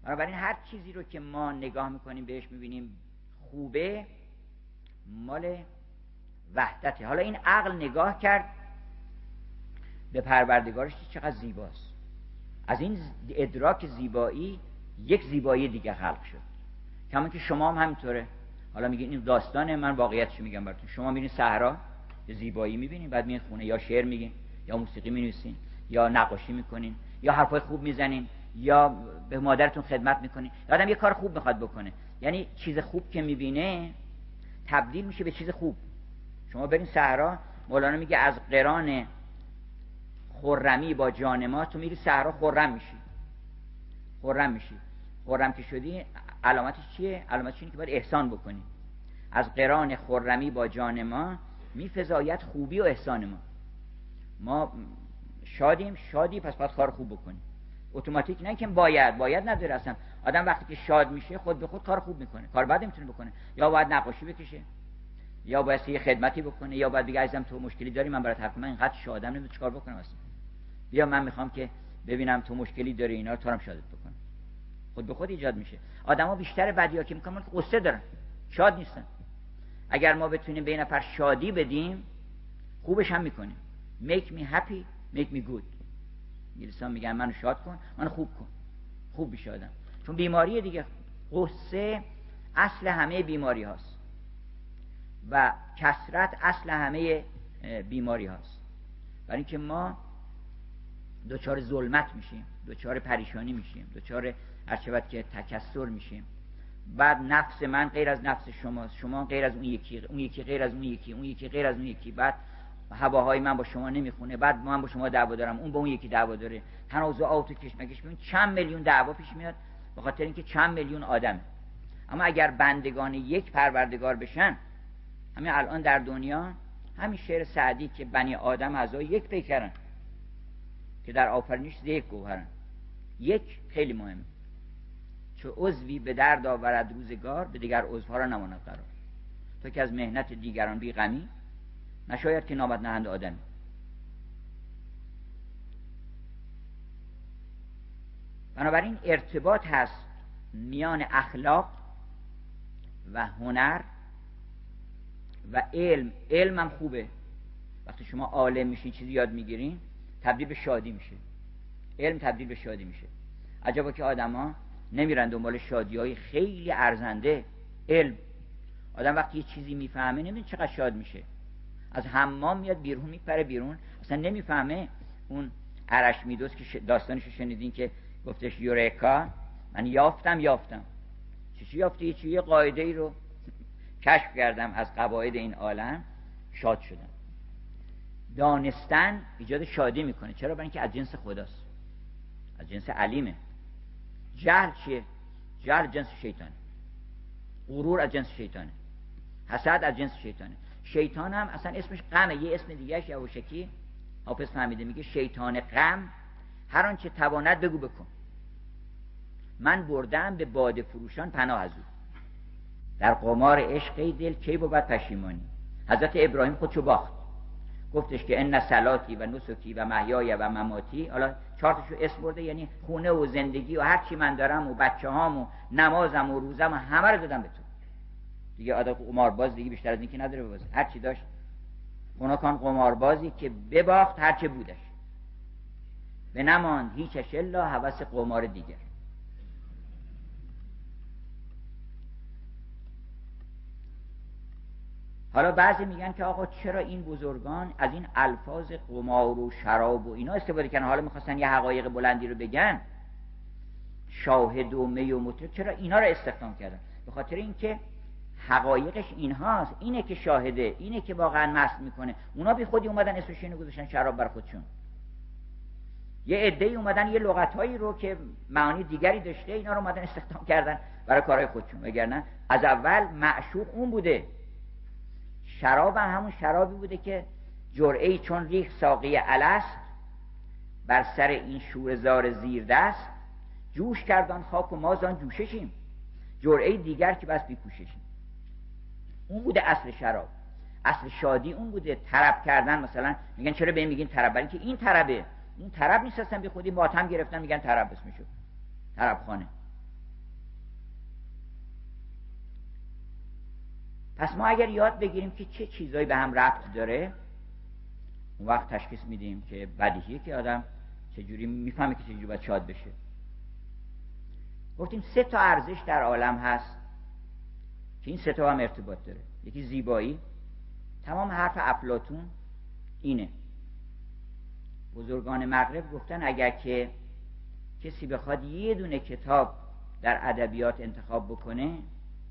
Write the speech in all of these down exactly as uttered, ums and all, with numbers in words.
بنابراین هر چیزی رو که ما نگاه میکنیم بهش میبینیم خوبه، مال وحدته. حالا این عقل نگاه کرد به پروردگارش چقدر زیباست، از این ادراک زیبایی یک زیبایی دیگه خلق شد. کما که شما هم همینطوره. حالا میگین این داستانه، من واقعیتش میگم براتون. شما میرین صحرا یه زیبایی میبینین، بعد میرین خونه یا شعر میگین یا موسیقی مینویسین یا نقاشی میکنین یا حرفای خوب میزنین یا به مادرتون خدمت میکنین. آدم یه کار خوب میخواد بکنه، یعنی چیز خوب که میبینه تبدیل میشه به چیز خوب. شما برین صحرا، مولانا میگه از قران خرمی با جان ما، تو میری صحرا خرم میشی. خرم میشی. خرم که شدی علامتش چیه؟ علامتش اینه که باید احسان بکنی. از قران خرمی با جان ما میفزاید خوبی و احسان ما. ما شادیم، شادی پس باید کار خوب بکنیم. اتوماتیک نه که باید باید نداره اصلا. آدم وقتی که شاد میشه خود به خود کار خوب میکنه، کار بد نمیتونه بکنه. یا باید نقاشی بکشه، یا باید یه خدمتی بکنه، یا باید بگه عزیزم تو مشکلی داری، من برات حرف من اینقدر شادم نمیدونم چیکار بکنم اصلا. بیا من میخوام که ببینم تو مشکلی داری، اینا رو تو هم شادت بکنم. خود به خود ایجاد میشه. آدما بیشتر بدی‌ها که میکنن که قصه دارن، شاد نیستن. اگر ما بتونیم به این نفر شادی بدیم خوبش هم میکنیم. make me happy make me good. انگلیسی‌ها میگن منو شاد کن، منو خوب کن، خوب بشه آدم. چون بیماری دیگه، قصه اصل همه بیماری هاست و کثرت اصل همه بیماری هاست. برای اینکه ما دوچار ظلمت میشیم، دوچار پریشانی میشیم، دوچار هرچند که تکثر میشیم. بعد نفس من غیر از نفس شماست، شما غیر از اون یکی، اون یکی غیر از اون یکی، اون یکی غیر از اون یکی. بعد هواهای من با شما نمیخونه، بعد من با شما دعوا دارم، اون با اون یکی دعوا داره، تنازعات و کشمکش. ببین چند میلیون دعوا پیش میاد به خاطر اینکه چند میلیون آدم. اما اگر بندگان یک پروردگار بشن، همین الان در دنیا همین شعر سعدی که بنی آدم اعضای یک پیکرن که در آفرینش یک گوهرن. یک خیلی مهمه، چون عضوی به درد آورد روزگار، به دیگر عضوها را نماند قرار. تو که از مهنت دیگران بی غمی، نشاید که نامد نهند آدمی. بنابراین ارتباط هست میان اخلاق و هنر و علم. علم هم خوبه. وقتی شما عالم میشین، چیزی یاد میگیرین، تبدیل به شادی میشه. علم تبدیل به شادی میشه. عجبا که آدما نمیرن دنبال شادی‌های خیلی ارزنده. علم، آدم وقتی یه چیزی میفهمه نمیدونه چقدر شاد میشه. از حمام میاد بیرون، میپره بیرون، اصلا نمیفهمه. اون ارشمیدس که داستانشو شنیدین که گفتش یورکا، من یافتم یافتم چی چی یافتی؟ چی یه قاعده ای رو کشف کردم از قواعد این عالم، شاد شدم. دانستن ایجاد شادی میکنه. چرا؟ برای اینکه از جنس خداست، از جنس علیمه. جهل چیه؟ جهل جنس شیطانه. غرور از جنس شیطانه. حسد از جنس شیطانه. شیطان هم اصلا اسمش غمه. یه اسم دیگهش یواشکی حافظ فهمیده، میگه شیطان غم هر آنچه تواند بگو بکن، من بردم به باده فروشان پناه از او. در قمار عشق دل کی بود پشیمانی. حضرت ابراهیم خودشو باخت، گفتش که ان صلاتی و نسکی و محیای و مماتی، حالا چهار تاشو اسم برده، یعنی خونه و زندگی و هر چی من دارم و بچه‌هام و نمازم و روزم و همه رو دادم به تو. دیگه آدم قمارباز دیگه بیشتر از این که نداره ببازه. هر چی داشت. اوناکان قماربازی که بباخت هر چه بودش، به نماند هیچش الا هوس قمار دیگر. حالا بعضی میگن که آقا چرا این بزرگان از این الفاظ قمار و شراب و اینا استفاده کردن؟ حالا میخواستن یه حقایق بلندی رو بگن، شاهد و می و مطرب، چرا اینا رو استخدام کردن؟ به خاطر اینکه حقایقش اینهاست. اینه که شاهده، اینه که واقعا مست میکنه. اونا بی خودی اومدن اسمش اینو گذاشتن شراب بر خودشون. یه عده‌ای اومدن یه لغتایی رو که معانی دیگری داشته، اینا رو اومدن استخدام کردن برای کارهای خودشون. وگرنه از اول معشوق اون بوده. شراب هم همون شرابی بوده که جرعه‌ای چون ریخ ساقی الست، بر سر این شوره‌زار زیر دست، جوش کردن خاک و ما زان جوششیم. جرعه دیگر که بس بیکوششیم. اون بوده اصل شراب. اصل شادی اون بوده. طرب کردن، مثلا میگن چرا به این میگین طرب؟ برای اینکه این طربه. اون طرب نیست اصلا، بی خودی ماتم گرفتن میگن طرب اسمشو، طرب خانه. پس ما اگر یاد بگیریم که چه چیزایی به هم ربط داره، اون وقت تشخیص میدیم که بدیهیه که آدم چجوری میفهمه که چجوری باید شاد بشه. گفتیم سه تا ارزش در عالم هست که این سه تا هم ارتباط داره. یکی زیبایی. تمام حرف افلاطون اینه. بزرگان مغرب گفتن اگر که کسی بخواد یه دونه کتاب در ادبیات انتخاب بکنه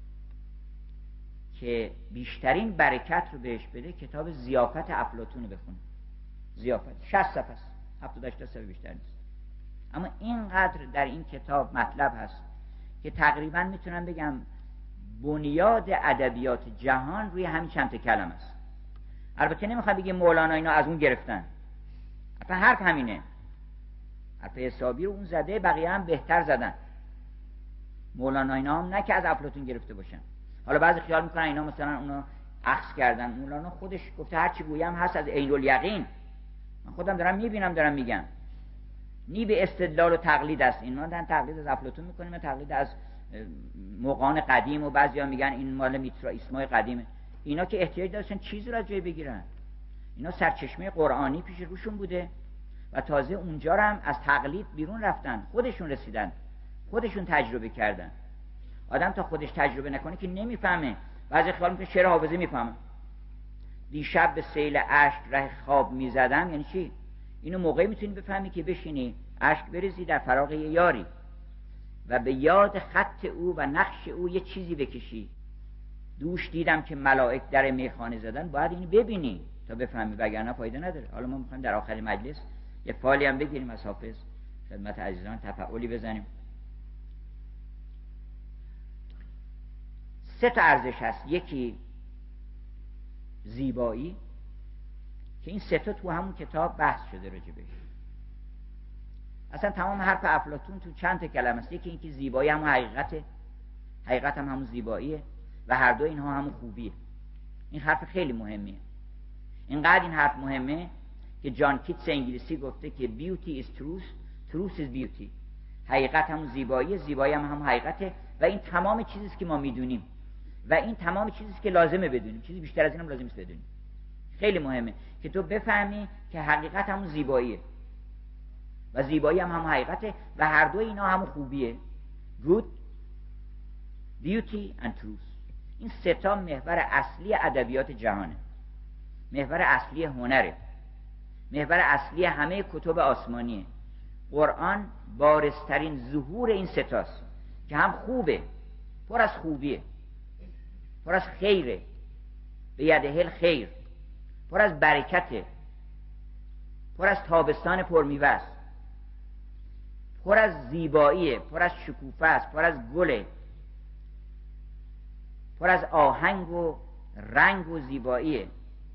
که بیشترین برکت رو بهش بده، کتاب ضیافت افلاطون رو بخونه. ضیافت شصت صفحه است، هفتاد هشتاد صفحه بیشتر نیست، اما اینقدر در این کتاب مطلب هست که تقریبا میتونم بگم بنیاد ادبیات جهان روی همین چند تا کلمه است. البته نمیخوام بگم مولانا اینا از اون گرفتن، اصلا حرف همینه، حرف حسابی رو اون زده، بقیه هم بهتر زدن. مولانا اینا هم نه که از افلاطون گرفته باشن. حالا بعضی خیال میکنن اینا مثلا اونو اخذ کردن. مولانا خودش گفته هر چی گویم هست از عین الیقین. من خودم دارم میبینم دارم میگم، نی به استدلال و تقلید است. این ما دارن تقلید از افلاطون میکنیم و تقلید از مغان قدیم، و بعضیا میگن این مال میترا اسمای قدیمه. اینا که احتیاج داشتن چیزی رو از جای بگیرن. اینا سرچشمه قرآنی پیش روشون بوده و تازه اونجا رو هم از تقلید بیرون رفتن، خودشون رسیدن، خودشون تجربه کردن. آدم تا خودش تجربه نکنه که نمیفهمه. بعضی خیال میکنه شعر حافظی میفهمه. دیشب به سیل اشک ره خواب میزدم یعنی چی؟ اینو موقعی میتونی بفهمی که بشینی اشک بریزی در فراق یاری و به یاد خط او و نقش او یه چیزی بکشی. دوش دیدم که ملائک در میخانه زدن. باید اینو ببینی تا بفهمی، وگرنه فایده نداره. حالا ما میخوایم در آخر مجلس یه فالی هم بگیریم از حافظ، خدمت عزیزان تفاعلی بزنیم. سه تا ارزش هست. یکی زیبایی که این سه تا تو همون کتاب بحث شده راجبش. اصلا تمام حرف افلاطون تو چند تا کلمه است. یکی اینکه زیبایی همون حقیقته، حقیقت هم همون زیباییه و هر دو اینها همون خوبیه. این حرف خیلی مهمیه. اینقدر این حرف مهمه که جان کیتس انگلیسی گفته که beauty is truth, truth is beauty. حقیقت همون زیباییه، زیبایی هم همون حقیقته و این تمام چیزیست که ما میدونیم و این تمام چیزیست که لازمه بدونیم. چیزی بیشتر از اینم لازم نیست بدونیم. خیلی مهمه که تو بفهمی که حقیقت همون زیباییه و زیبایی هم همون حقیقته و هر دو اینا همون خوبیه. good, beauty and truth. این سه تا محور اصلی ادبیات جهانه، محور اصلی هنره، محور اصلی همه کتب آسمانیه. قرآن بارزترین ظهور این سه تاست که هم خوبه، پر از خوبیه، پر از خیره، به یده خیر، پر از برکته، پر از تابستان پرمیوه است، پر از زیباییه، پر از شکوفه است، پر از گله، پر از آهنگ و رنگ و زیباییه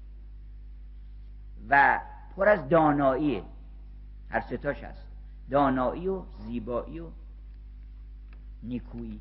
و پر از داناییه. هر سه تاش هست، دانایی و زیبایی و نیکویی.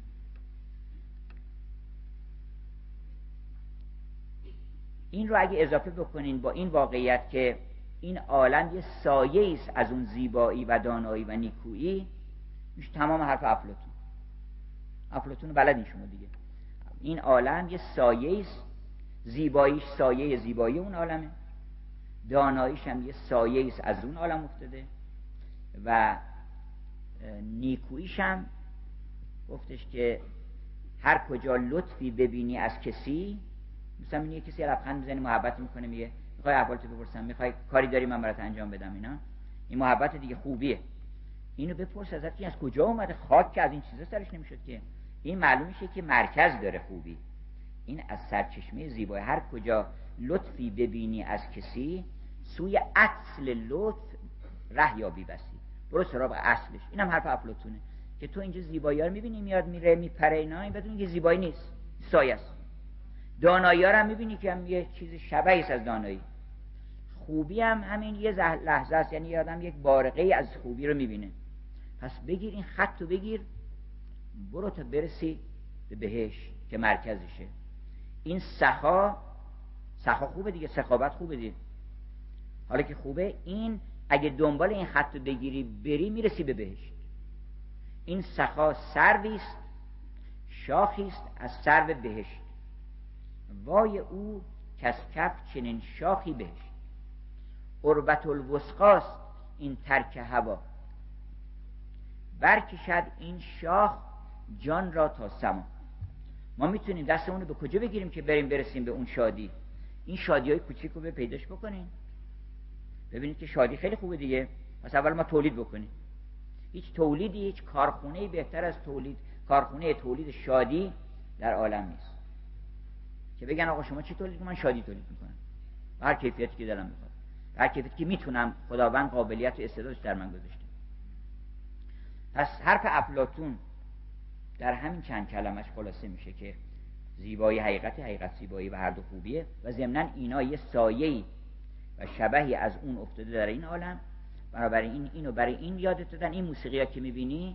این رو اگه اضافه بکنین با این واقعیت که این عالم یه سایه است از اون زیبایی و دانایی و نیکویی، میشه تمام حرف افلاطون. افلاطون بلدین شما دیگه. این عالم یه سایه است، زیباییش سایه زیبایی اون عالمه، داناییش هم یه سایه است از اون عالم افتاده و نیکوییش هم گفتش که هر کجا لطفی ببینی از کسی، مثلا یه کسی لبخند میزنه محبت میکنه، میگه میخوای احوالتو بپرسم، میخوای کاری داری من برات انجام بدم، اینا این محبت دیگه خوبیه. اینو بپرس ازت که از کجا اومده. خاک که از این چیزا سرش نمیشد که. این معلوم میشه که مرکز داره خوبی. این از سرچشمه زیبایی. هر کجا لطفی ببینی از کسی، سوی اصل لطف ره یابی بسی، برو سراغ اصلش. اینم حرف افلاطونه که تو اینجا زیبایی رو میبینی میاد میره میپره، اینا این بدون که زیبایی نیست، سایه است. دانایی ها رو هم میبینی که هم یه چیز شبیه است از دانایی. خوبی هم همین یه لحظه است، یعنی آدم یک بارقه از خوبی رو میبینه. پس بگیر این خط رو بگیر، برو تا برسی به بهشت که مرکزشه. این سخا سخا خوبه دیگه، سخاوت خوبه دیگه. حالا که خوبه، این اگه دنبال این خط رو بگیری بری میرسی به بهشت. این سخا سرویست، شاخیست از سرو بهشت وای او کس کف چنین شاخی بهشت، قربت الوسقاست این ترک هوا، برکشد این شاخ جان را تا سما. ما میتونیم دستمون رو به کجا بگیریم که بریم برسیم به اون شادی؟ این شادی های کوچیک رو به پیداش بکنیم. ببینید که شادی خیلی خوبه دیگه. پس اول ما تولید بکنیم. هیچ تولیدی، هیچ کارخونه‌ای بهتر از تولید کارخونه تولید شادی در عالم نیست. که بگن آقا شما چی تولید می‌کنید؟ من شادی تولید می‌کنم. هر کیفیتی که دلم می‌خواد. هر کیفیتی که میتونم، خداوند قابلیت و استعدادش در من گذاشته. پس حرف افلاطون در همین چند کلمش خلاصه میشه که زیبایی حقیقت، حقیقت زیبایی و هر دو خوبیه و ضمناً اینا یه سایه‌ای و شبحی از اون افتاده در این عالم. بنابراین این اینو برای این یادت دادن. این موسیقی‌ها که می‌بینی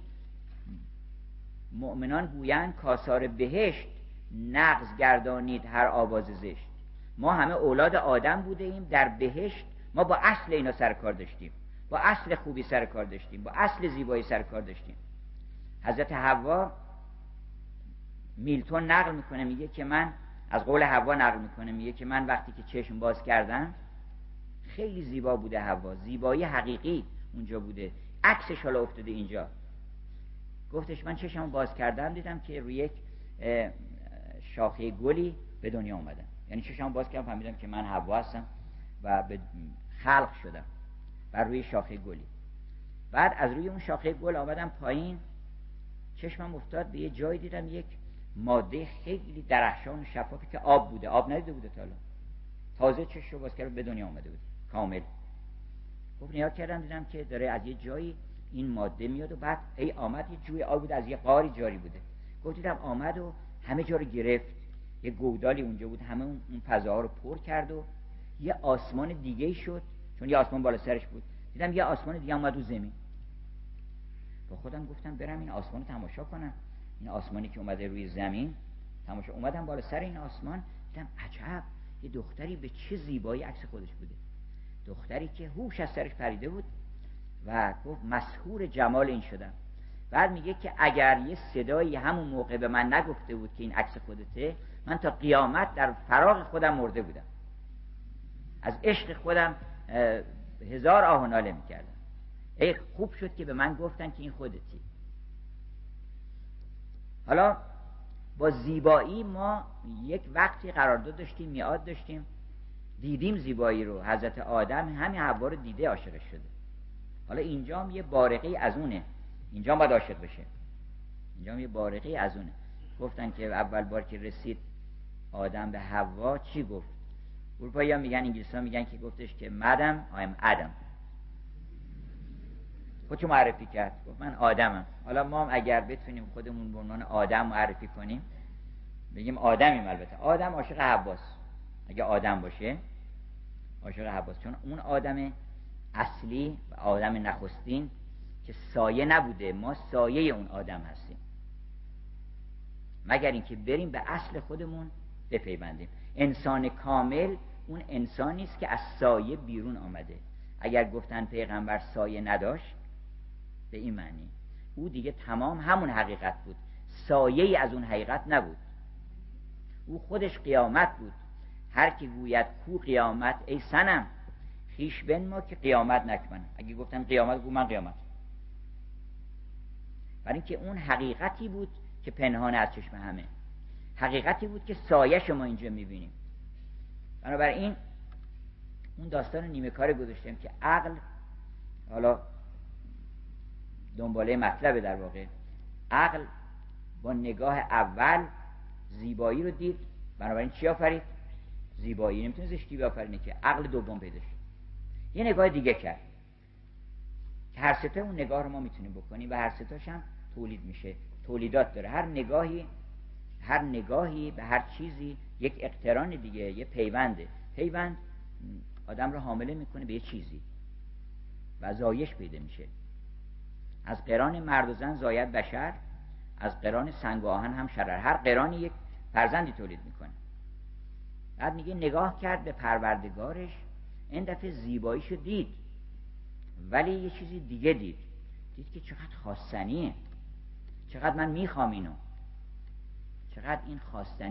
مؤمنان گویند کاسار بهشت نغز گردانید هر آواز زشت. ما همه اولاد آدم بوده ایم در بهشت. ما با اصل اینا سر کار داشتیم، با اصل خوبی سر کار داشتیم، با اصل زیبایی سر کار داشتیم. حضرت حوا، میلتون نقل میکنه میگه که من از قول حوا نقل میکنه میگه که من وقتی که چشم باز کردم خیلی زیبا بوده حوا، زیبایی حقیقی اونجا بوده، عکسش حالا افتاده اینجا. گفتش من چشم باز کردم دیدم که روی یک شاخه گلی به دنیا اومدم. یعنی چشم باز کردم فهمیدم که من حوا هستم و به خلق شدم بر روی شاخه گلی. بعد از روی اون شاخه گل آمدم پایین، چشمم افتاد به یه جایی دیدم یک ماده خیلی درخشان و شفافی که آب بوده. آب ندیده بوده تا حالا، تازه چشم باز کردم به دنیا اومده بود کامل. خب نگاه کردم دیدم که داره از یه جایی این ماده میاد و بعد ای آمد یه جوی آب بود از یه غاری جاری بوده. گفت دیدم آمد و همه جا رو گرفت، یه گودالی اونجا بود همه اون فضاها رو پر کرد و یه آسمان دیگه شد، چون یه آسمان بالا سرش بود. دیدم یه آسمان دیگه اومد رو زمین. با خودم گفتم برم این آسمان رو تماشا کنم، این آسمانی که اومده روی زمین تماشا. اومدم بالا سر این آسمان دیدم عجب، یه دختری به چه زیبایی عکس خودش بوده، دختری که هوش از سرش پریده بود و گفت مسحور جمال این شدم. بعد میگه که اگر یه صدایی همون موقع به من نگفته بود که این عکس خودته، من تا قیامت در فراغ خودم مرده بودم، از عشق خودم هزار آه و ناله میکردم. ای خوب شد که به من گفتن که این خودتی. حالا با زیبایی ما یک وقتی قرارداد داشتیم، میعاد داشتیم، دیدیم زیبایی رو. حضرت آدم همین حوا رو دیده عاشق شده. حالا اینجا هم یه بارقی از اونه، اینجا هم باید عاشق بشه. اینجا هم یه بارقی از اونه. گفتن که اول بار که رسید آدم به حوا چی گفت؟ اروپایی ها میگن، انگلیسی ها میگن که گفتش که مدام I'm آدم. خودشو معرفی کرد، گفت من آدمم. حالا ما هم اگر بتونیم خودمون به عنوان آدم معرفی کنیم بگیم آدمیم. البته آدم عاشق حواست، اگه آدم باشه عاشق حواست، چون اون آدم اصلی و آدم نخستین که سایه نبوده، ما سایه اون آدم هستیم، مگر اینکه بریم به اصل خودمون بپیوندیم. انسان کامل اون انسانی است که از سایه بیرون آمده. اگر گفتن پیغمبر سایه نداشت به این معنی او دیگه تمام همون حقیقت بود، سایه‌ای از اون حقیقت نبود. او خودش قیامت بود. هر کی گوید کو قیامت ای صنم، خویش بنما که قیامت نکنم. اگه گفتن قیامت گو من قیامت. برای اینکه اون حقیقتی بود که پنهان از چشم همه، حقیقتی بود که سایه شما اینجا میبینیم. بنابراین اون داستان نیمه کار گذاشتیم که عقل، حالا دنباله مطلبه در واقع، عقل با نگاه اول زیبایی رو دید، بنابراین چی آفرید؟ زیبایی. نمیتونه زشتی بیافرینه که عقل دوم پیدا شد، یه نگاه دیگه کرد که هر سه تا اون نگاه رو ما میتونیم بکنیم و هر سه تاش هم تولید میشه، تولیدات داره. هر نگاهی هر نگاهی به هر چیزی یک اقتران دیگه، یه پیونده. پیوند آدم رو حامله میکنه به یه چیزی و زایش پیدا میشه. از قران مرد و زن زاید بشر، از قران سنگ و آهن هم شرر. هر قرانی یک فرزندی تولید میکنه. بعد میگه نگاه کرد به پروردگارش، این دفعه زیباییشو دید ولی یه چیزی دیگه دید. دید که چقدر خواستنیه، چقدر من میخوام اینو، چقدر این خواستنی.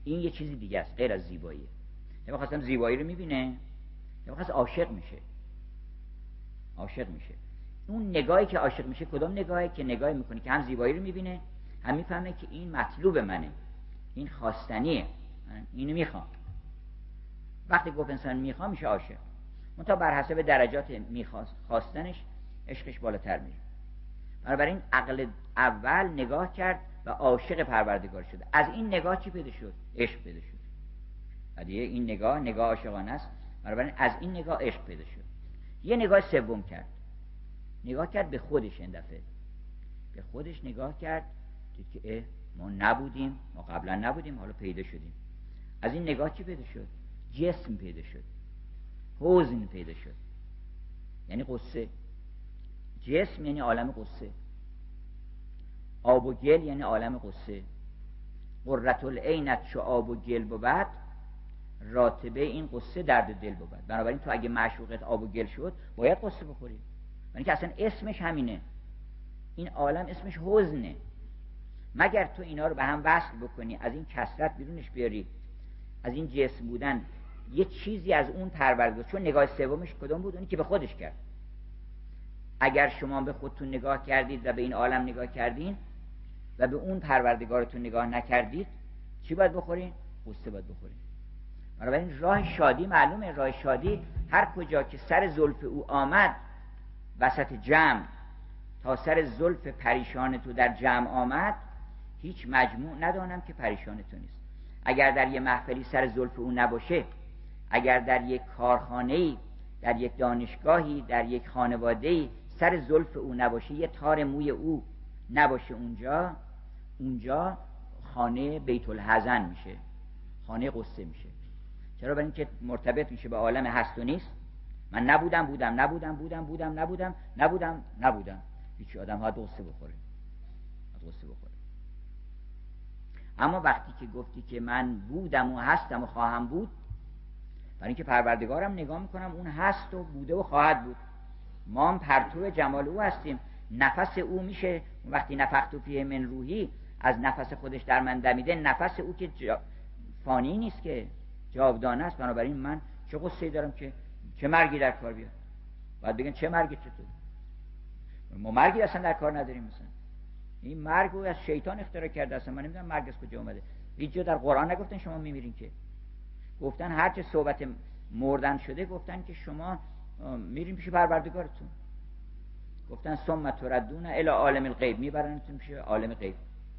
این یه چیزی دیگه است غیر از زیبایی. نمیخواستم زیبایی رو میبینه، نمیخواست عاشق میشه. عاشق میشه. اون نگاهی که عاشق میشه کدوم نگاهی؟ که نگاهی میکنه که هم زیبایی رو میبینه، هم میفهمه که این مطلوب منه، این خواستنیه، من اینو میخوام. وقتی گفت انسان میخوام میشه عاشق. منتها بر حسب درجات میخواستنش عشقش بالاتر میره. بنابراین عقل اول نگاه کرد و عاشق پروردگار شد. از این نگاه چی پیدا شد؟ عشق پیدا شد. دیگه این نگاه نگاه عاشقانه است. بنابراین از این نگاه عشق پیدا شد. یه نگاه سوم کرد، نگاه کرد به خودش. این دفعه به خودش نگاه کرد، دید که اه ما نبودیم، ما قبلا نبودیم، حالا پیدا شدیم. از این نگاه چی پیدا شد؟ جسم پیدا شد، حزن پیدا شد، یعنی قصه. جسم یعنی عالم قصه، آب و گل یعنی عالم قصه. قرة العینت چو آب و گل بود، راتبه این قصه درد دل بود. بنابراین تو اگه معشوقت آب و گل شد باید قصه بخوری، یعنی که اصلا اسمش همینه. این عالم اسمش حزنه. مگر تو اینا رو به هم وصل بکنی، از این کثرت بیرونش بیاری، از این جسم بودن یه چیزی از اون پروردگار. چون نگاه سومش کدوم بود؟ اونی که به خودش کرد. اگر شما به خودتون نگاه کردید و به این عالم نگاه کردین و به اون پروردگارتون نگاه نکردید، چی باید بخورین؟ قصه باید بخورین. بنابراین راه شادی معلومه. راه شادی هر کجا که سر زلف او آمد وسط جمع، تا سر زلف پریشان تو در جمع آمد، هیچ مجموع ندانم که پریشان تو نیست. اگر در یه محفلی سر زلف او نباشه، اگر در یک کارخانه‌ای، در یک دانشگاهی، در یک خانواده‌ای سر زلف او نباشه، یه تار موی او نباشه اونجا، اونجا خانه بیت الحزن میشه، خانه قصه میشه. چرا؟ برای اینکه مرتبط میشه به عالم هست و نیست. من نبودم بودم، نبودم بودم بودم نبودم نبودم نبودم. هیچ آدم ها قصه بخوره، قصه بخوره. اما وقتی که گفتی که من بودم و هستم و خواهم بود، برای اینکه پروردگارم نگاه میکنم اون هست و بوده و خواهد بود. ما هم پرتو جمال او هستیم، نفس او میشه. وقتی نفخت فیه من روحی، از نفس خودش در من دمیده، نفس او که جا... فانی نیست، که جاودانه است. بنابراین من چه قصه‌ای دارم که چه مرگی در کار بیاد؟ باید بگن چه مرگی چطور؟ ما مرگی اصلا در کار نداریم. مثلا این مرگ رو از شیطان اختراع کرده. اصلا من نمیدونم مرگ از کجا اومده. هیچ جا در قرآن نگفتن شما میمیرین که. گفتن هر چه صحبت مردن شده، گفتن که شما میرین پیش پروردگارتون. گفتن ثم تردون الی عالم الغیب، میبرنتون پیش عالم غیب.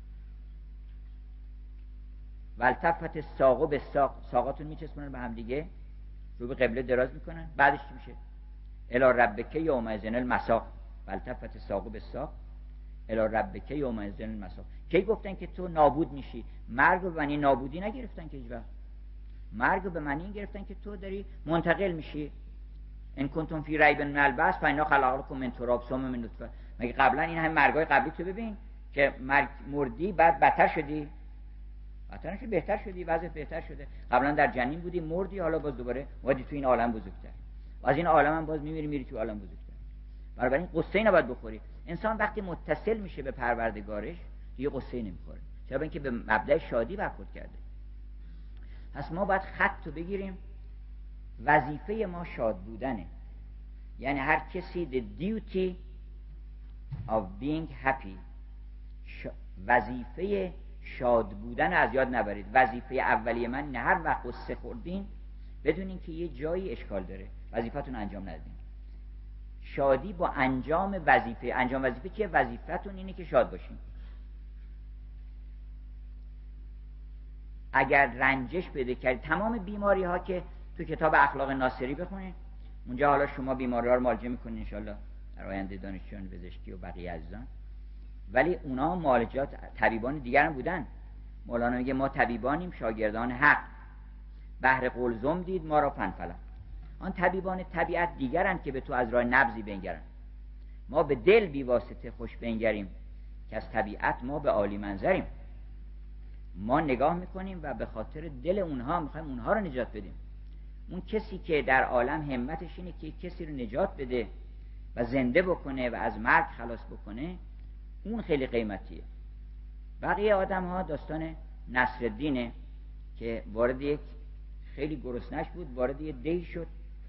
والتفت الساق بالساق، ساقاتون میچسبونن به هم دیگه، رو به قبله دراز میکنن. بعدش چی میشه؟ الی ربک یومئذ المساق. والتفت الساق بالساق الی ربک یومئذ المساق. کی گفتن که تو نابود میشی؟ مرگ و به معنی نابودی نگرفتن که هیچ وقت. مرگ رو به معنی گرفتن که تو داری منتقل میشی. ان کنتم فی ریب من البعث فانا خلقناکم من تراب ثم من نطفه. مگه قبلا این همه مرگای قبلی تو ببین که مرگ مردی بعد بدتر شدی؟ بدتر شدی، بهتر شدی، وضعیت بهتر شده. قبلا در جنین بودی، مردی، حالا باز دوباره وادی تو این عالم بزرگتر. و از این عالم هم باز میمیری، میری تو عالم بزرگتر. برای این قصه ای نباید بخوری. انسان وقتی متصل میشه به پروردگارش دیگه قصه ای نمیخوره. چرا؟ اینکه به مبدأ شادی برخورد کرده. پس ما باید خط رو بگیریم. وظیفه ما شاد بودنه. یعنی هر کسی the duty of being happy، ش... وظیفه شاد بودن از یاد نبرید. وظیفه اولیه من نه هر وقت قصه خوردین بدونین که یه جایی اشکال داره، وظیفتون انجام ندین. شادی با انجام وظیفه. انجام وظیفه چیه؟ وظیفتون اینه که شاد باشین. اگر رنجش پیدا کردید، تمام بیماری ها که تو کتاب اخلاق ناصری بخونید، اونجا حالا شما بیماری ها رو معالجه میکنید انشالله در آینده، دانشجویان پزشکی و بقیه عزیزان. ولی اونا معالجات طبیبان دیگر هم بودن. مولانا میگه ما طبیبانیم شاگردان حق، بهر قلزم دید ما را فنفلک. آن طبیبان طبیعت دیگرن که به تو از راه نبضی بنگرن. ما به دل بی واسطه خوش بنگریم، که از طبیعت ما به عالی منظریم. ما نگاه میکنیم و به خاطر دل اونها میخوایم اونها رو نجات بدیم. اون کسی که در عالم همتش اینه که کسی رو نجات بده و زنده بکنه و از مرگ خلاص بکنه، اون خیلی قیمتیه. بقیه آدم ها داستان نصرالدینه که وارد یک خیلی گرسنش بود، وارد یه دی شد.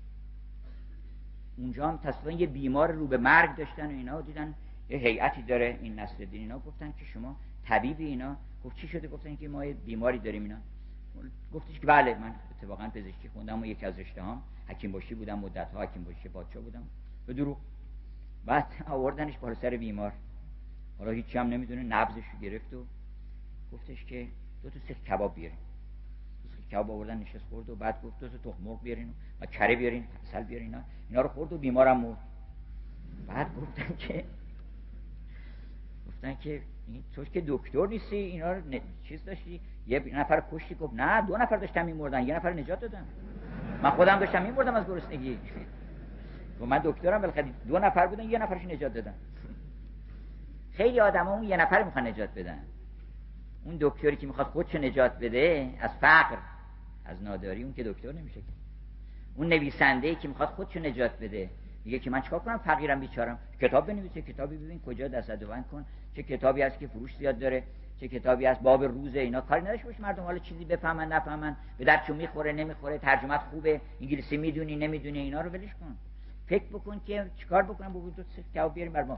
اونجا هم تصادفاً یه بیمار رو به مرگ داشتن و اینا، دیدن یه هیئتی داره این نصرالدین، اینا گفتن که شما طبیبی؟ اینا گفت چی شده؟ گفتن که ما یه بیماری داریم. اینا گفتش که بله من اتفاقا پزشکی خوندم و یکی از رشته‌هام حکیم باشی بودم، مدت‌ها حکیم باشی پادشاه بودم. به دروغ. بعد آوردنش بالا سر بیمار، حالا هیچی هم نمیدونه، نبضش رو گرفت و گفتش که دو تا سیخ کباب بیارین. دو سیخ کباب آوردن نشست خورد و بعد گفت دو تا تخم مرغ بیارین و کره بیارین، عسل بیارین. اینا اینا رو خورد و بیمارم مرد. بعد گفتن که گفتن که این تو که دکتر نیستی، اینا رو ن... چیز داشتی؟ یه نفر کشتی؟ گفت نه، دو نفر داشتن میمردن، یه نفر نجات دادم. من خودم داشتم میمردم از گرسنگی. گفت من دکترم، بالاخره دو نفر بودن، یه نفرش نجات دادم. خیلی آدما اون یه نفر میخوان نجات بدن. اون دکتری که میخواد خودشو نجات بده از فقر، از ناداری، اون که دکتر نمیشه. اون نویسنده‌ای که میخواد خودشو نجات بده میگه که من چیکار کنم، فقیرم بیچارم، کتاب بنویسه، کتابی ببین کجا دست‌وبند کن، چه کتابی هست که فروش زیاد داره، چه کتابی هست باب روزه، اینا کاری نداشته باش مردم حالا چیزی بفهمن نفهمن، به درچون میخوره نمیخوره، ترجمت خوبه، انگلیسی میدونی نمیدونی، اینا رو ولش کن. فکر بکن که چیکار بکنم، بگو دو تا کتاب بیاریم بر ما.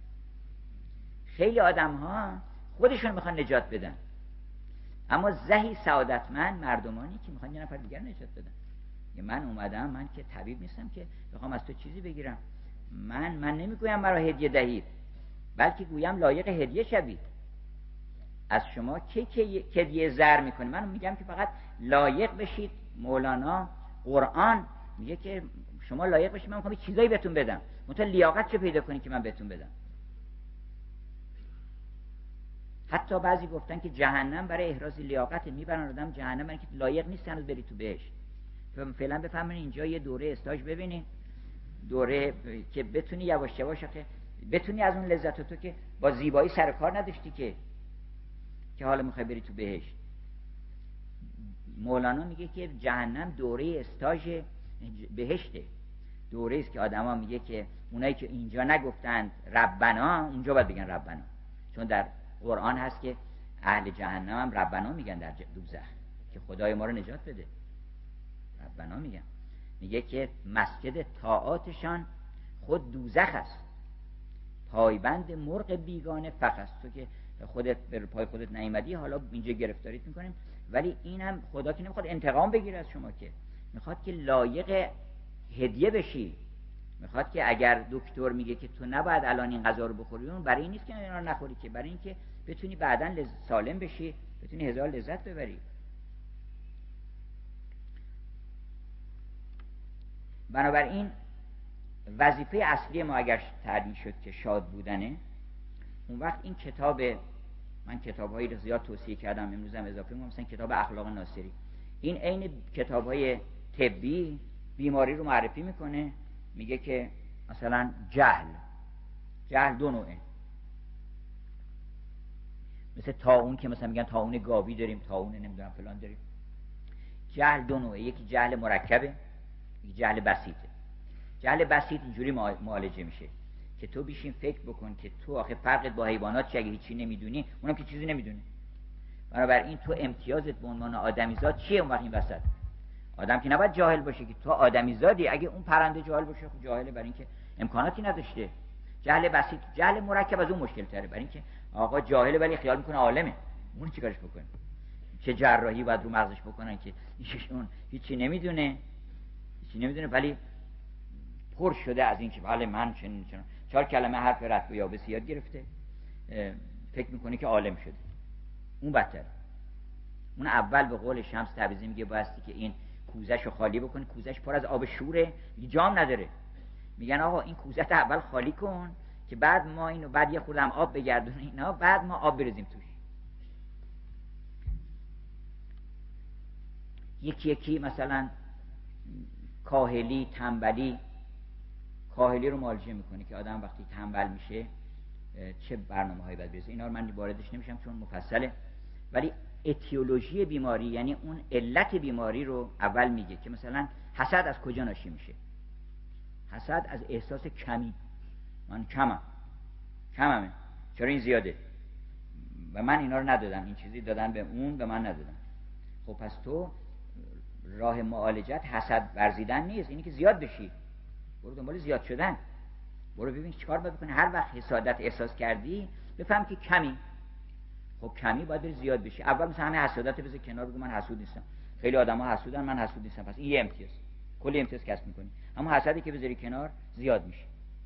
خیلی آدم‌ها خودشون میخوان نجات بدن، اما زهی سعادتمند مردمانی که میخوان یه نفر دیگر نجات بدن. من اومدم، من که طبیب نیستم که بخوام از تو چیزی بگیرم. من من نمیگویم مرا هدیه دهید، بلکه گویم لایق هدیه شوید. از شما کی کی هدیه زر میکنه؟ من میگم که فقط لایق بشید. مولانا قرآن میگه که شما لایق بشید، من میخوام چیزایی بهتون بدم، منتها لیاقت چه پیدا کنید که من بهتون بدم. حتی بعضی گفتن که جهنم برای احراز لیاقت، میبرن آدم جهنم برای که لایق نیست هنوز بری تو بهشت. فعلا بفهمین اینجا یه دوره استاژ ببینین، دوره که بتونی یواش یواش که بتونی از اون لذت تو که با زیبایی سر کار نداشتی که که حالا میخوای بری تو بهشت. مولانا میگه که جهنم دوره استاژ بهشته، دوره است که آدما میگه که اونایی که اینجا نگفتند ربنا، اونجا باید بگن ربنا، چون در قرآن هست که اهل جهنم هم ربنا میگن در دوزخ که خدای ما رو نجات بده. ربنا میگن. میگه که مسجد طاعاتشان خود دوزخ است، پایبند مرغ بیگانه فخ است. تو که خودت بر پای خودت نیامدی، حالا اینجا گرفتاریت میکنیم، ولی اینم خدا که نمیخواد انتقام بگیره از شما، که میخواد که لایق هدیه بشی. میخواد که اگر دکتر میگه که تو نباید الان این غذا رو بخوری، اون برای این نیست که اینا رو نخوری، که برای این که بتونی بعداً لز... سالم بشی، بتونی هزار لذت ببری. بنابراین وظیفه اصلی ما اگر تعیین شد که شاد بودنه، اون وقت این کتاب، من کتاب‌هایی رو زیاد توصیه کردم، امروز هم اضافه می‌کنم، مثلا کتاب اخلاق ناصری، این عین کتاب‌های طبی بیماری رو معرفی میکنه. میگه که مثلا جهل جهل دو نوعه، مثل طاعون که مثلا میگن طاعون گاوی داریم، طاعون نمیدونم فلان داریم. جهل دو نوعه، یکی جهل مرکبه، یکی جهل بسیطه. جهل بسیط اینجوری معالجه میشه که تو بیشین فکر بکن که تو آخه فرقت با حیوانات چیه؟ اگه هیچی نمیدونی، اونم که چیزی نمیدونه. بنابراین تو امتیازت به عنوان آدمیزاد چیه اون وقت این وسط؟ آدم که نباید جاهل باشه که تو آدمیزادی. اگه اون پرنده جاهل باشه خب جاهله، برای اینکه امکاناتی نداشته. جهل بسیط، جهل مرکب از اون مشکل تره، برای اینکه آقا جاهله ولی خیال میکنه عالمه، اون چیکارش بکنه؟ چه جراحی باید رو مغزش بکنن که ایشون هیچی نمیدونه، هیچی نمیدونه ولی پر شده از این که بله من چنین چنین چهار کلمه حرف رد و یابس یاد گرفته، فکر میکنه که عالم شده. اون بدتر. اون اول به قول شمس تبریزی میگه بایستی که این کوزش رو خالی بکنی، کوزش پر از آب شوره، جام نداره. میگن آقا این کوزه رو اول خالی کن که بعد ما اینو بعد یه خورده هم آب بگردون اینا، بعد ما آب بریزیم توش. یکی یکی مثلا کاهلی، تنبلی. کاهلی رو معالجه میکنه که آدم وقتی تنبل میشه چه برنامه‌هایی باید بریزه. اینا رو من واردش نمیشم چون مفصله، ولی اتیولوژی بیماری، یعنی اون علت بیماری رو اول میگه که مثلا حسد از کجا ناشی میشه. حسد از احساس کمی، من کمم کممه، چرا این زیاده و من اینا رو ندادم، این چیزی دادن به اون به من ندادن. خب پس تو راه معالجت حسد ورزیدن نیست، اینی که زیاد بشی، برو دنبال زیاد شدن، برو ببین چیکار باید بکنی. هر وقت حسادت احساس کردی بفهم که کمی، خب کمی باید بری زیاد بشی. اول مثلا همه حسادت بذار کنار، بگو من حسود نیستم، خیلی آدما حسودن من حسود نیستم، پس این یه امتیاز، کلی امتیاز کسب میکنی. اما حسدی که بذاری کنار زیاد میشه.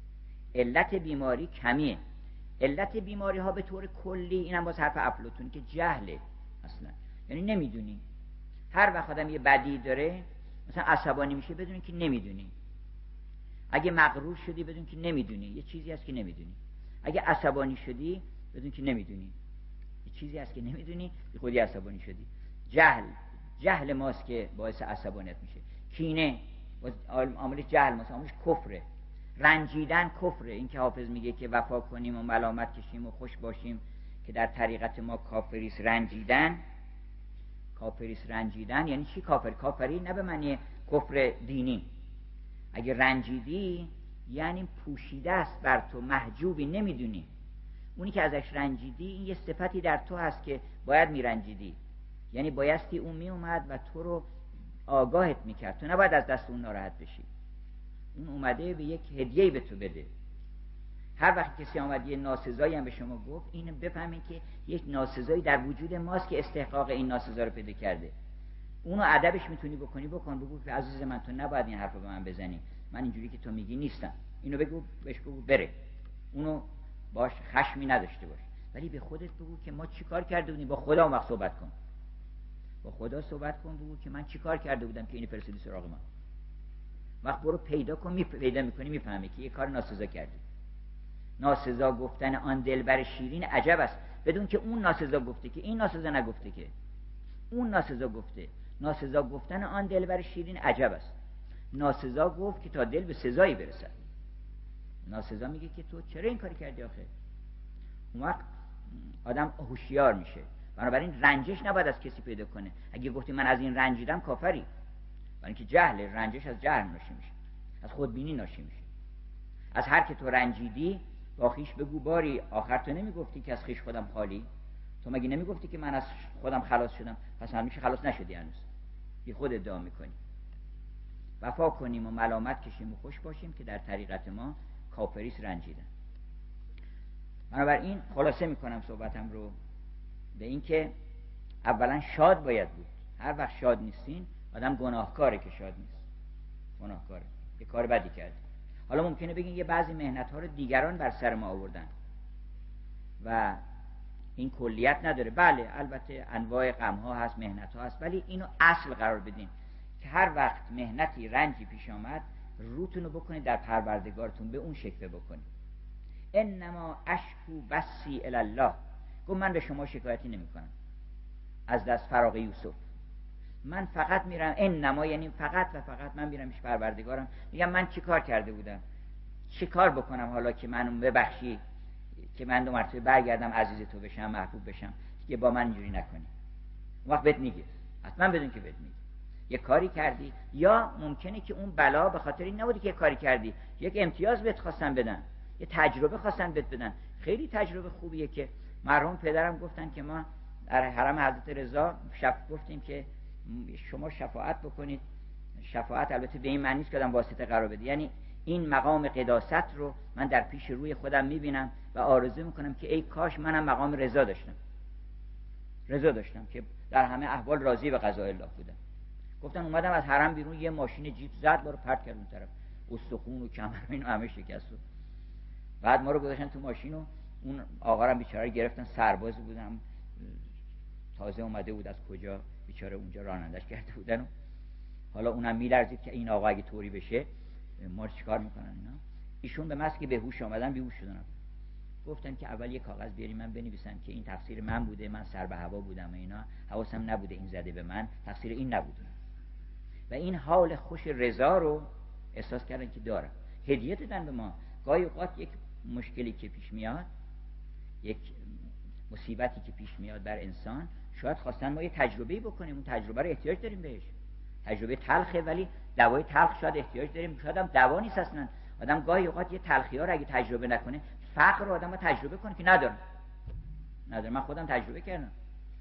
علت بیماری کمیه. علت بیماری ها به طور کلی، اینم باز حرف افلاطون که جهله اصلا، یعنی نمیدونی. هر وقت آدم یه بدی داره مثلا عصبانی میشه بدون که نمیدونی، اگه مغرور شدی بدون که نمیدونی، یه چیزی هست که نمیدونی، اگه عصبانی شدی بدون که نمیدونی، یه چیزی هست که نمیدونی، بی خودی عصبانی شدی. جهل، جهل ماست که باعث عصبانیت میشه. کینه عاملش جهل ماست، عاملش کفره. رنجیدن کفره. این که حافظ میگه که وفا کنیم و ملامت کشیم و خوش باشیم که در طریقت ما کافریست. رنجیدن، کافریست رنجیدن یعنی چی؟ کافر، کافری نه به معنی کفر دینی. اگه رنجیدی یعنی پوشیده است بر تو، محجوبی، نمیدونی. اونی که ازش رنجیدی این یه صفتی در تو هست که باید میرنجیدی، یعنی بایستی اون می اومد و تو رو آگاهت میکرد، تو نباید از دست اون ناراحت بشی. اون اومده به یک هدیه‌ای به تو بده. هر وقت کسی آمد یه ناسزایی هم به شما گفت، اینو بفهمید که یک ناسزایی در وجود ماست که استحقاق این ناسزا رو پیدا کرده. اونو ادبش میتونی بکنی بکن، بگو که عزیز من تو نباید این حرفو به من بزنی، من اینجوری که تو میگی نیستم، اینو بگو بهش، بگو بره، اونو باش خشمی نداشته باش. ولی به خودت بگو که ما چیکار کرده بودیم، با خدا اون وقت صحبت کن، با خدا صحبت کن، بگو که من چیکار کرده بودم که اینو فرستادی سراغ من. وقت برو پیدا کن، می پیدا میکنی میفهمی که یه کار ناسزا کردی. ناسزا گفتن آن دلبر شیرین عجب است، بدون که اون ناسزا گفته که این ناسزا نگفته که اون ناسزا گفته. ناسزا گفتن آن دلبر شیرین عجب است. ناسزا گفت که تا دل به سزایی برسد. ناسزا میگه که تو چرا این کاری کردی آخه. اون وقت آدم هوشیار میشه. بنابراین رنجش نباید از کسی پیدا کنه. اگه گفتی من از این رنجیدم کافری، برای اینکه جهل، رنجش از جهل ناشی میشه، از خودبینی ناشی میشه. از هر که تو رنجیدی با خویش بگو باری آخر تو نمیگفتی که از خویش خودم خالی؟ تو مگه نمیگفتی که من از خودم خلاص شدم؟ پس همیشه خلاص نشدی هنوز، بی خود ادعا میکنی. وفا کنیم و ملامت کشیم و خوش باشیم که در طریقت ما کافریست رنجیدن. بنابراین خلاصه میکنم صحبتم رو به این که اولا شاد باید بود. هر وقت شاد نیستین آدم گناهکاره که شاد نیست، گناهکاره، یه کار بدی کرد. حالا ممکنه بگین یه بعضی مهنت ها رو دیگران بر سر ما آوردن و این کلیت نداره. بله البته انواع غم ها هست، مهنت ها هست، ولی اینو اصل قرار بدین که هر وقت مهنتی، رنجی پیش آمد روتون رو بکنید در پروردگارتون، به اون شکوه بکنید. انما اشکو بسی الی الله، گفت من به شما شکایتی نمی کنم از دست فراق یوسف، من فقط میرم، انما یعنی فقط و فقط من میرم پیش پروردگارم، میگم من چی کار کرده بودم، چی کار بکنم حالا که منو ببخشی، که من دو مرتبه برگردم عزیز تو بشم، محبوب بشم، که با من اینجوری نکنی. اون وقت بهت میگه، حتما بدون که بهت میگه یه کاری کردی، یا ممکنه که اون بلا به خاطر این نبودی که یه کاری کردی، یک امتیاز بهت خواستن بدن، یه تجربه خواستن بهت بدن. خیلی تجربه خوبیه که مرحوم پدرم گفتن که ما در حرم حضرت رضا شب گفتیم که شما شفاعت بکنید. شفاعت البته به این معنی نیست که آدم واسطه قرار بده، یعنی این مقام قداست رو من در پیش روی خودم میبینم و آرزو میکنم که ای کاش منم مقام رضا داشتم، رضا داشتم که در همه احوال راضی به قضای الله بودم. گفتن اومدم از حرم بیرون، یه ماشین جیپ زد ما رو پرت کرد اون طرف، استخون و کمر و اینو همه شکست. بعد ما رو گذاشتن تو ماشین و اون آقا رو بیچاره گرفتن، سرباز بودم تازه اومده بود از کجا، بیچاره اونجا رانندش کرده بودن و حالا اونم میلرزید که این آقا اگه طوری بشه ما رو چیکار میکنن اینا. ایشون به مسکی به هوش آمدن بیهوش شدن. گفتن که اول یه کاغذ بیاری من بنویسم که این تقصیر من بوده، من سر به هوا بودم و اینا، حواسم نبوده این زده به من، تقصیر این نبوده. و این حال خوش رضا رو احساس کردن که دارم. هدیه دادن به ما. گاهی اوقات یک مشکلی که پیش میاد، یک مصیبتی که پیش میاد بر انسان، شاید خواستن ما یه تجربه‌ای بکنیم، اون تجربه رو احتیاج داریم بهش. تجربه تلخه ولی دوای تلخ شاید احتیاج داریم، شاید هم دوا نیست اصلا. آدم گاهی اوقات یه تلخی‌ها رو اگه تجربه نکنه، فقر رو آدم تجربه کنه که نداره. نداره. من خودم تجربه کردم.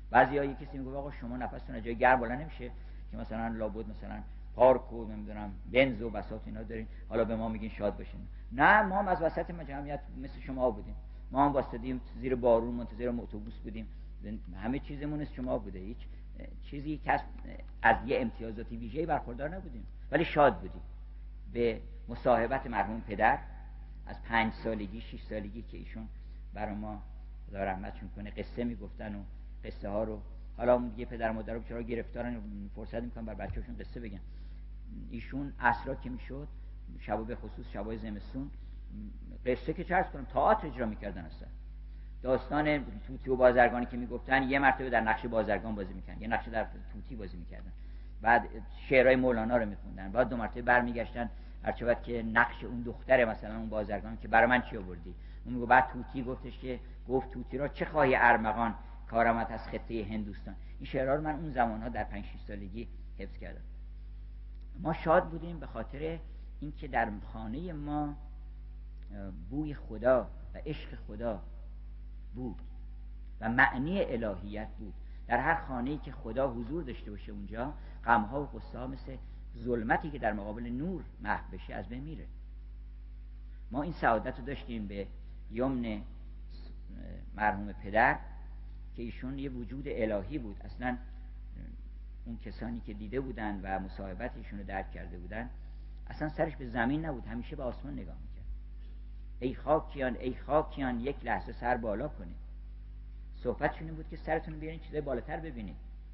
بعضیا یه کسی میگه آقا شما نفستون از جای گرم بالا نمیشه که مثلا لابد مثلا پارک و نمیدونم بنز و بساط اینا دارین، حالا به ما میگین شاد باشین. نه، ما هم از وسط جمعیت مثل شما بودیم، ما هم واسطیم زیر بارون منتظر اتوبوس بودیم، همه چیزمون از شما بوده، هیچ چیزی کس از یه امتیازاتی ویژه‌ای برخوردار نبودیم، ولی شاد بودیم به مصاحبت مرحوم پدر از پنج سالگی شش سالگی که ایشون برای ما خدا رحمتشون کنه قصه میگفتن و قصه ها رو، حالا اون دیگه پدر مادر رو چرا گرفتارن فرصت میکنن بر بچه‌شون قصه بگن. ایشون عصرا که میشد شبا به خصوص شبای زمستون قصه که چرس کنم تئاتر اجرا میکردن، اصلا داستان توتی و بازرگانی که میگفتن یه مرتبه در نقش بازرگان بازی میکردن، یه نقش در توتی بازی میکردن، بعد شعرهای مولانا رو میخوندن، بعد دو مرتبه برمیگشتن هرچه بعد که نقش اون دختره مثلا اون بازرگان که برای من چی آوردی، اون میگه بعد توتی گفتش که گفت توتی را چه خواهی ارمغان کارمت از خطه هندوستان. این شعرها رو من اون زمانها در پنج شش سالگی حفظ کردم. ما شاد بودیم به خاطر اینکه در خانه ما بوی خدا و عشق خدا بود و معنی الهیت بود. در هر خانه‌ای که خدا حضور داشته باشه اونجا غم‌ها و غصه‌ها مثل ظلمتی که در مقابل نور محو بشه از بین میره. ما این سعادت رو داشتیم به یمن مرحوم پدر که ایشون یه وجود الهی بود. اصلا اون کسانی که دیده بودن و مصاحبت ایشون رو درک کرده بودن اصلا سرش به زمین نبود، همیشه به آسمان نگاه میکرد. ای خاکیان ای خاکیان یک لحظه سر بالا کنید. صحبتشون این بود که سرتون رو بیارین چیزای بالاتر ببینید.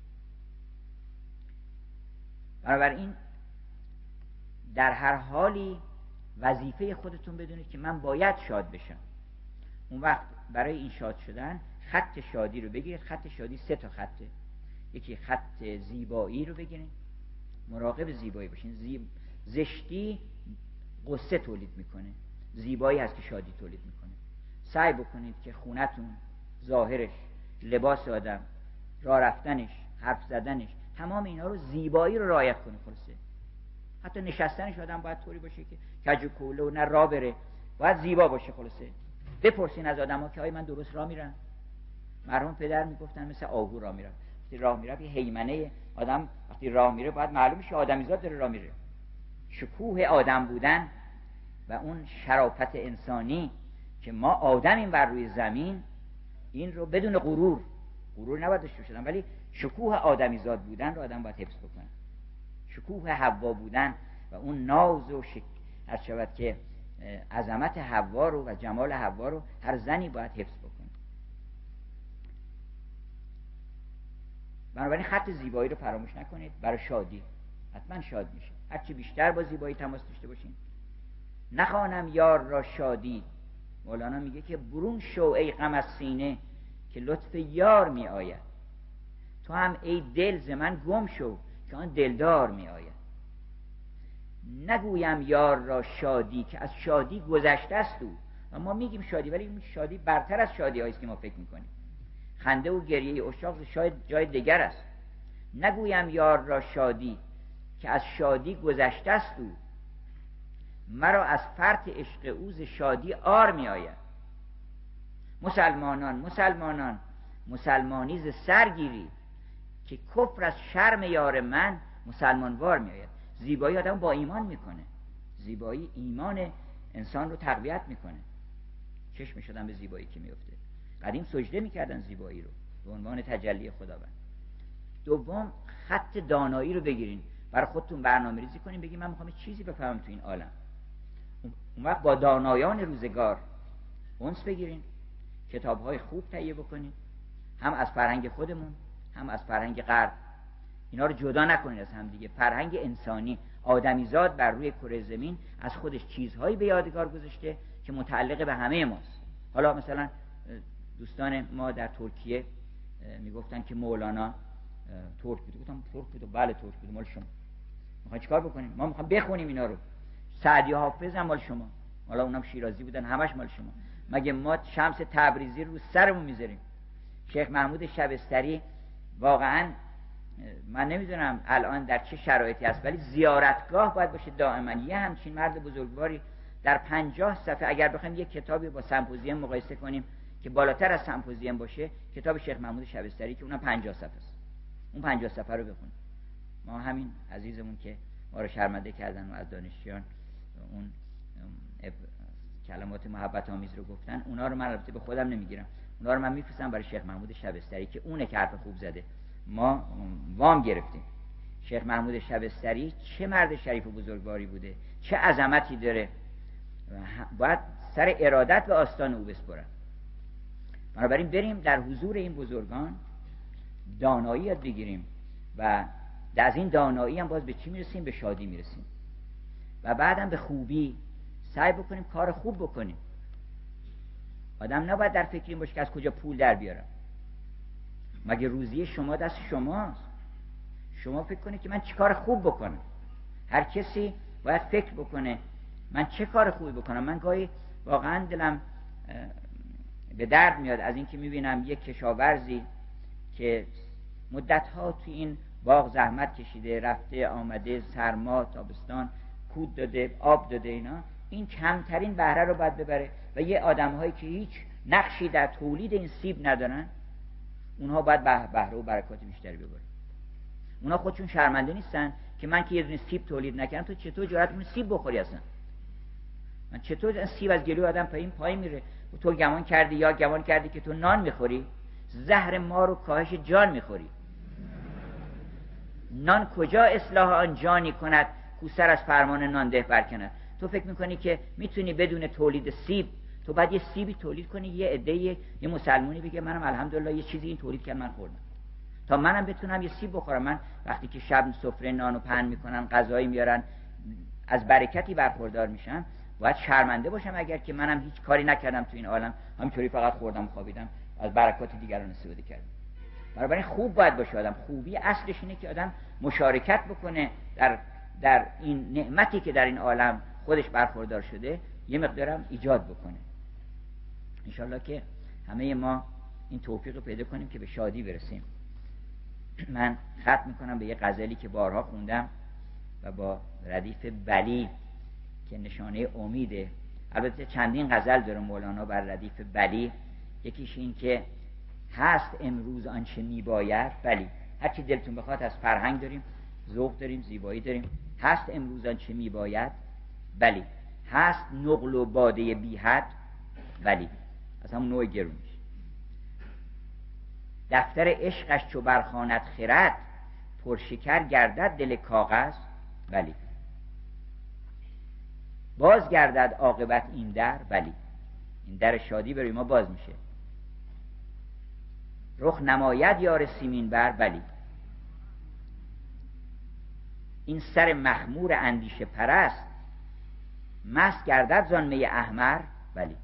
بنابراین در هر حالی وظیفه خودتون بدونید که من باید شاد بشم. اون وقت برای این شاد شدن خط شادی رو بگیرید. خط شادی سه تا خطه. یکی خط زیبایی رو بگیرید، مراقب زیبایی باشین. زیب... زشتی غصه تولید میکنه، زیبایی هست که شادی تولید میکنه. سعی بکنید که خونتون، ظاهرش، لباس آدم، راه رفتنش، حرف زدنش، تمام اینا رو زیبایی رو رعایت کنید. خلاصه حتی نشستنش آدم باید طوری باشه که کج و کوله و نه راه بره، باید زیبا باشه. خلاصه بپرسین از آدما که آیا من درست راه میرم؟ مرحوم پدر میگفتن مثل آهو راه میرم. وقتی راه میره یه هیمنه آدم وقتی راه میره باید معلوم شه آدمیزاد داره راه میره. شکوه آدم بودن و اون شرافت انسانی که ما آدمیم بر روی زمین، این رو بدون غرور، غرور نباید داشته باشیم، ولی شکوه آدمیزاد بودن رو آدم باید حفظ بکنه. شکوه حوا بودن و اون ناز و شک... هر شود که عظمت حوا رو و جمال حوا رو هر زنی باید حفظ بکنه. بنابراین خط زیبایی رو فراموش نکنید. برای شادی حتما شاد میشه. هرچی بیشتر با زیبایی تماس داشته باشین. نخوانم یار را شادی. مولانا میگه که برون شو ای غم از سینه که لطف یار می آید. تو هم ای دل ز من گم شو که آن دلدار می آید. نگویم یار را شادی که از شادی گذشته است او. و ما میگیم شادی، ولی این شادی برتر از شادی هایی است که ما فکر میکنیم. خنده و گریه عشاق شاید جای دیگر است. نگویم یار را شادی که از شادی گذشته است او. مرا از فرط عشق او ز شادی عار می آید. مسلمانان مسلمانان مسلمانی ز سر گیری که کفر از شرم یار من مسلمان وار می آید. زیبایی آدم با ایمان میکنه. زیبایی ایمان انسان رو تقویت میکنه. چشم شدن به زیبایی که میفته. قدیم سجده میکردن زیبایی رو به عنوان تجلی خداوند. دوم خط دانایی رو بگیرین، برای خودتون برنامه ریزی کنین، بگین من میخوام چیزی بفهمم تو این عالم. اون وقت با دانایان روزگار انس بگیرین، کتاب‌های خوب تهیه بکنین، هم از فرهنگ خودمون هم از فرهنگ غرب. اینا رو جدا نکنین از هم دیگه. فرهنگ انسانی، آدمیزاد بر روی کره زمین از خودش چیزهایی به یادگار گذاشته که متعلق به همه ماست. حالا مثلا دوستان ما در ترکیه میگفتن که مولانا ترک بود. گفتم ترک بود؟ بله ترک بود. مال شما. میخواین چیکار بکنیم؟ ما میخوایم بخونیم اینا رو. سعدی و حافظ هم مال شما. حالا اونم شیرازی بودن، همش مال شما. مگه ما شمس تبریزی رو سرمون میذاریم؟ شیخ محمود شبستری واقعا من نمیدونم الان در چه شرایطی هست، ولی زیارتگاه باید باشه دائما. یه همچین مرد بزرگواری در پنجاه صفحه اگر بخوایم یک کتابی با سمپوزیوم مقایسه کنیم که بالاتر از سمپوزیوم باشه کتاب شیخ محمود شبستری که اونم پنجاه صفحه است. اون پنجاه صفحه رو بخون. ما همین عزیزمون که ما رو شرمنده کردن و از دانشجویان اون کلمات محبت آمیز رو گفتن، اونا رو من البته به خودم نمیگیرم، اونا رو من میفرستم برای شیخ محمود شبستری که اونه که حرف خوب زده. ما وام گرفتیم. شیخ محمود شبستری چه مرد شریف و بزرگواری بوده، چه عظمتی داره، باید سر ارادت به آستان او بسپرن. بنابراین بریم در حضور این بزرگان دانایی یاد بگیریم و از این دانایی هم باز به چی میرسیم؟ به شادی میرسیم و بعدم به خوبی. سعی بکنیم کار خوب بکنیم. آدم نباید در فکر این باشه که از کجا پول در بیارم. مگه روزی شما دست شماست؟ شما فکر کنید که من چه کار خوب بکنم. هر کسی باید فکر بکنه من چه کار خوبی بکنم. من گاهی واقعا دلم به درد میاد از این که میبینم یک کشاورزی که مدتها توی این باغ زحمت کشیده، رفته آمده، سرما تابستان، کود داده، آب داده، اینا این کمترین بهره رو باید ببره و یه آدم‌هایی که هیچ نقشی در تولید این سیب ندارن اونها باید بهره و برکات بیشتری ببرن. اونها خودشون شرمنده نیستن که من که یه دونه سیب تولید نکردم تو چطور جرأت می‌کنی سیب بخوری اصلا؟ من چطور سیب از گلوی آدم پایین پایین میره؟ تو گمان کردی یا گمان کردی که تو نان میخوری؟ زهر مار و کاهش جان میخوری. نان کجا اصلاح آن جانی کند کو سر از فرمان نان ده برکند. تو فکر میکنی که میتونی بدون تولید سیب، تو بعد یه سیبی تولید کنی یه عده یه مسلمونی بگه منم الحمدلله یه چیزی این تولید کردم من خوردم، تا منم بتونم یه سیب بخورم. من وقتی که شب سفره نانو پهن میکنن، غذایی میارن، از برکتی برخوردار میشم، باید شرمنده باشم اگر که منم هیچ کاری نکردم تو این عالم، همینطوری فقط خوردم خوابیدم، از برکات دیگران استفاده کردم. برای خوب باید باشه آدم. خوبی اصلش اینه که آدم مشارکت بکنه در در این نعمتی که در این عالم خودش برخوردار شده، یه مقدارم ایجاد بکنه. انشالله که همه ما این توفیق رو پیدا کنیم که به شادی برسیم. من ختم میکنم به یه غزلی که بارها خوندم و با ردیف بلی که نشانه امیده. البته چندین غزل داره مولانا بر ردیف بلی. یکیش این که هست امروز آنچه میباید، بلی، هرچی دلتون بخواد. از فرهنگ داریم، ذوق داریم، زیبایی داریم. هست امروز آنچه میباید، بلی، هست نقل و باده بی حد، بلی، از همون نوع گرونش. دفتر عشقش چو برخواند خرد، پرشکر گردد دل کاغذ، بلی، باز گردد عاقبت این در، بلی، این در شادی برای ما باز میشه. رخ نماید یار سیمین بر، بلی، این سر مخمور اندیشه پرست، مست گردد زان می احمر، بلی،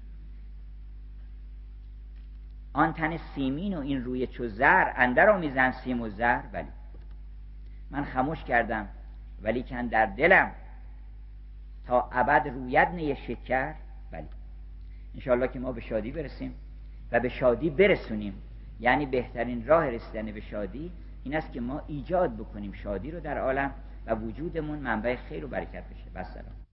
آن تن سیمین و این روی چو زر، اندر آمیزند سیم و زر، بلی، من خموش کردم ولی کن در دلم، تا ابد روید نی شکر، بلی. انشاءالله که ما به شادی برسیم و به شادی برسونیم. یعنی بهترین راه رسیدن به شادی این است که ما ایجاد بکنیم شادی رو در عالم و وجودمون منبع خیر و برکت بشه. بسلام.